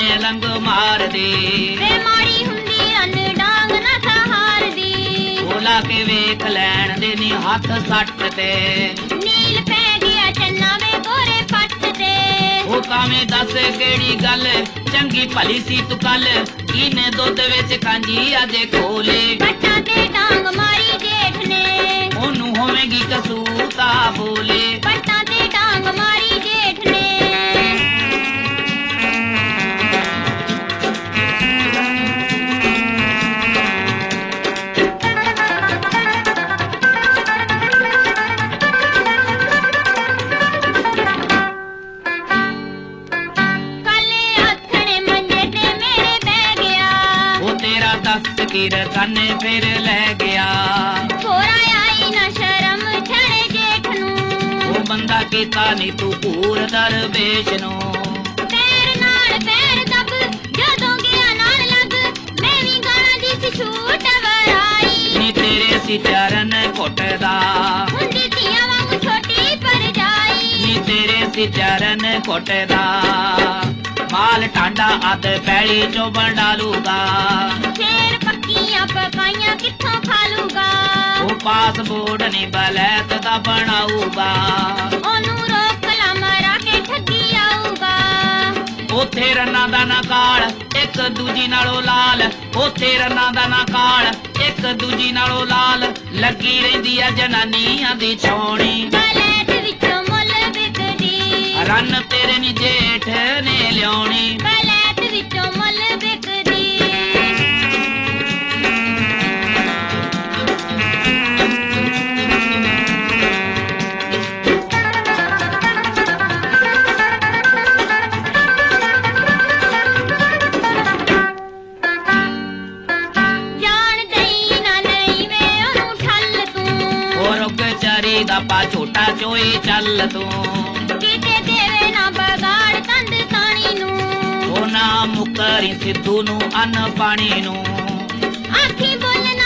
ਐਵੇਂ ਲੰਗ ਮਾਰਦੀ ਵੇ ਮਾੜੀ ਹੁੰਦੀ ਅੰਨ ਡਾਂਗ ਨਾ ਸਹਾਰਦੀ ਉਹ ਲਾ ਕੇ ਵੇਖ ਲੈਣ ਦੇ ਨੀ ਹੱਥ ਸੱਟ ਤੇ ਨੀਲ ਪੈ ਗਿਆ ਚੰਨਾ ਵੇ ਗੋਰੇ ਪੱਟ ਤੇ ਉਹ ਭਾਵੇਂ ਦੱਸ ਕਿਹੜੀ ਗੱਲ ਚੰਗੀ ਭਲੀ ਸੀ ਤੂੰ ਕੱਲ ਕਿਨੇ ਦੁੱਧ ਵਿੱਚ ਕਾਂਜੀ ਅਜੇ ਖੋਲੇ ਪੱਟਾਂ ਤੇ ਡਾਂਗ ਮਾਰੀ ਜੇਠ ਨੇ ਉਹਨੂੰ ਹੋਵੇਗੀ ਕਸੂਤਾ ਬੋਲੇ ਪੱਟਾਂ ਤੇ ਡਾਂਗ ਮਾਰੀ ਜੇਠ ਨੇ ਕੰਨੇ ਫਿਰ ਲੈ ਗਿਆ ਹੋਰਾ ਆਈ ਨਾ ਸ਼ਰਮ ਛੜੇ ਜੇਠ ਨੂੰ ਉਹ ਬੰਦਾ ਕੀਤਾ ਨੀ ਤੂੰ ਪੂਰ ਦਰਵੇਸ਼ ਨੂੰ ਪੈਰ ਨਾਲ ਪੈਰ ਦਬ ਜਦੋਂ ਗਿਆ ਨਾਲ ਲੱਗ ਮੈਂ ਵੀ ਗਾਣਾ ਦੀ ਸੀ ਛੂਟ ਵਰਾਈ ਨੀ ਤੇਰੇ ਸੀ ਚਰਨ ਘੁੱਟਦਾ ਹੁੰਦੀ ਧੀਆਂ ਵਾਂਗ ਛੋਟੀ ਪਰ ਜਾਈ ਨੀ ਤੇਰੇ ਸੀ ਚਰਨ ਘੁੱਟਦਾ ਮਾਲ ਟਾਂਡਾ ਅੱਧ ਪੈਲੀ ਚੋਂ ਬੰਡਾਲੂਗਾ ਫੇਰ ਪੱਕੀਆਂ ਪਕਾਈਆਂ ਕਿੱਥੋਂ ਖਾ ਲੂਗਾ ਉਹ ਪਾਸਪੋਰਟ ਨੀ ਬਲੈਤ ਦਾ ਬਣਾਊਗਾ ਉਹਨੂੰ ਰੋਕ ਲਾ ਮਰਾ ਕੇ ਠੱਗੀ ਆਊਗਾ ਉੱਥੇ ਰੰਨਾਂ ਦਾ ਨਾ ਕਾਲ ਇੱਕ ਦੂਜੀ ਨਾਲੋਂ ਲਾਲ ਉੱਥੇ ਰੰਨਾਂ ਦਾ ਨਾ ਕਾਲ ਇੱਕ ਦੂਜੀ ਨਾਲੋਂ ਲਾਲ ਲੱਗੀ ਰਹਿੰਦੀ ਆ ਜਨਾਨੀਆਂ ਦੀ ਛਾਉਣੀ ਬਲੈਤ ਵਿੱਚੋਂ ਮੁੱਲ ਵਿਕਦੀ ਰੰਨ ਤੇਰੇ ਨੀ ਜੇਠ ਨੇ ਲਿਆਉਣੀ ਬਲੈਤ ਵਿੱਚੋਂ ਮੁੱਲ ਵਿਕਦੀ ਦਾ ਪਾ ਛੋਟਾ ਚੋਈ ਚੱਲ ਤੂੰ ਕਿਤੇ ਦੇਵੇ ਨਾ ਬਗਾੜ ਤੰਦ ਤਾਣੀ ਨੂੰ ਉਹ ਨਾ ਮੁਕਰੀ ਸਿੱਧੂ ਨੂੰ ਅੰਨ ਪਾਣੀ ਨੂੰ ਆਖੀ ਬੋਲਣ